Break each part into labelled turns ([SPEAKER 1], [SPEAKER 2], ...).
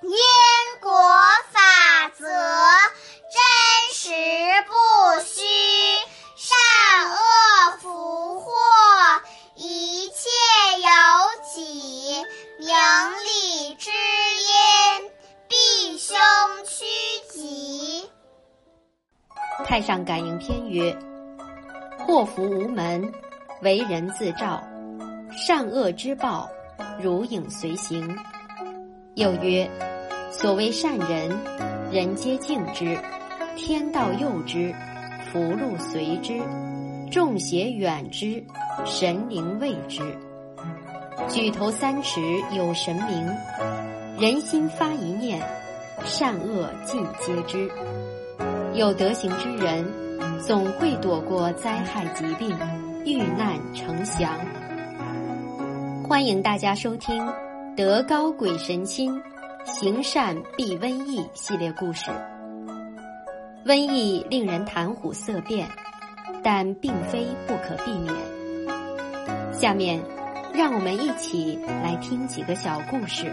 [SPEAKER 1] 因果法则，真实不虚，善恶福祸，一切有己，明理之因，必凶趋吉。
[SPEAKER 2] 太上感应篇曰：祸福无门，为人自照，善恶之报，如影随形。又曰：所谓善人，人皆敬之，天道佑之，福禄随之，众邪远之，神灵畏之。举头三尺有神明，人心发一念，善恶尽皆知。有德行之人，总会躲过灾害疾病，遇难成祥。欢迎大家收听德高鬼神亲，行善避瘟疫系列故事。瘟疫令人谈虎色变，但并非不可避免。下面让我们一起来听几个小故事。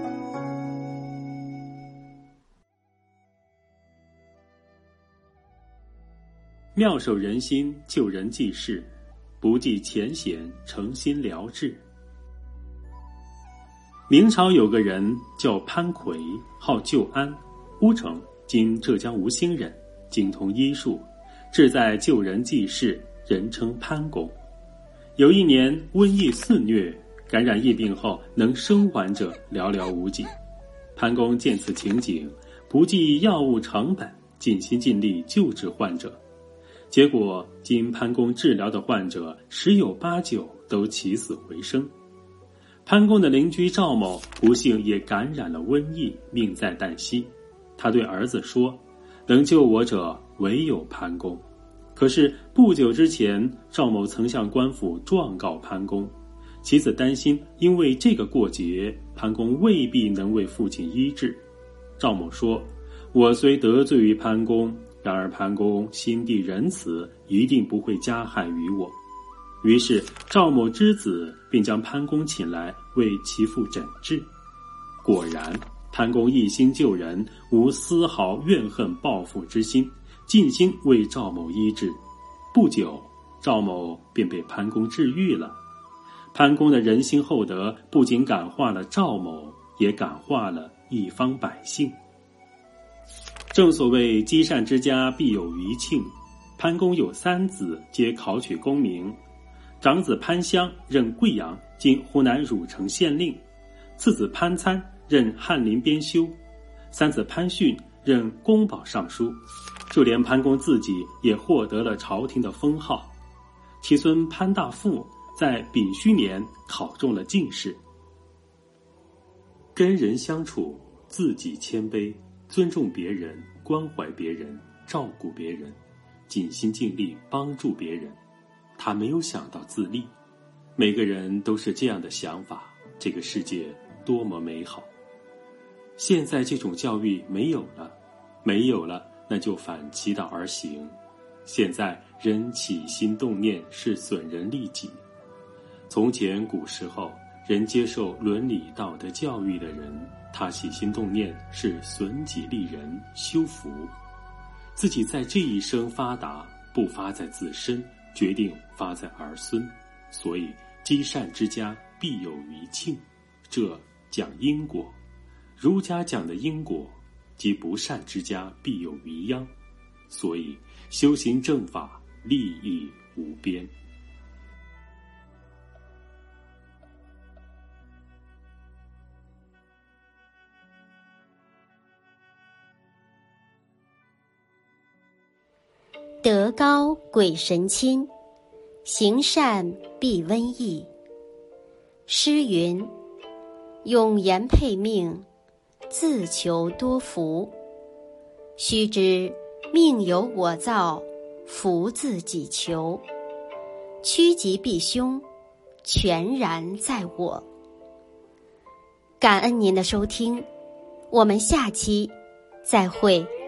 [SPEAKER 3] 妙手仁心，救人济世，不计前嫌，诚心疗治。明朝有个人叫潘奎，号旧安，乌城今浙江吴兴人，精通医术，志在救人济世，人称潘公。有一年瘟疫肆虐，感染疫病后能生还者寥寥无几。潘公见此情景，不计药物成本，尽心尽力救治患者。结果经潘公治疗的患者十有八九都起死回生。潘公的邻居赵某不幸也感染了瘟疫，命在旦夕。他对儿子说，能救我者唯有潘公。可是不久之前，赵某曾向官府状告潘公，妻子担心因为这个过节，潘公未必能为父亲医治。赵某说，我虽得罪于潘公，然而潘公心地仁慈，一定不会加害于我。于是赵某之子便将潘公请来为其父诊治。果然潘公一心救人，无丝毫怨恨报复之心，尽心为赵某医治。不久赵某便被潘公治愈了。潘公的人心厚德不仅感化了赵某，也感化了一方百姓。正所谓积善之家必有余庆，潘公有三子，皆考取功名。长子潘襄任贵阳（今湖南汝城）县令，次子潘参任翰林编修，三子潘逊任宫保尚书。就连潘公自己也获得了朝廷的封号。其孙潘大富在丙戌年考中了进士。跟人相处，自己谦卑，尊重别人，关怀别人，照顾别人，尽心尽力帮助别人。他没有想到自立。每个人都是这样的想法，这个世界多么美好。现在这种教育没有了，那就反其道而行。现在人起心动念是损人利己。从前古时候，人接受伦理道德教育的人，他起心动念是损己利人，修福。自己在这一生发达，不发在自身，决定发在儿孙。所以积善之家必有余庆，这讲因果。儒家讲的因果，即不善之家必有余殃。所以修行正法，利益无边。
[SPEAKER 2] 德高鬼神亲，行善避瘟疫。诗云：用言配命，自求多福。须知命由我造，福自己求。趋吉避凶，全然在我。感恩您的收听，我们下期再会。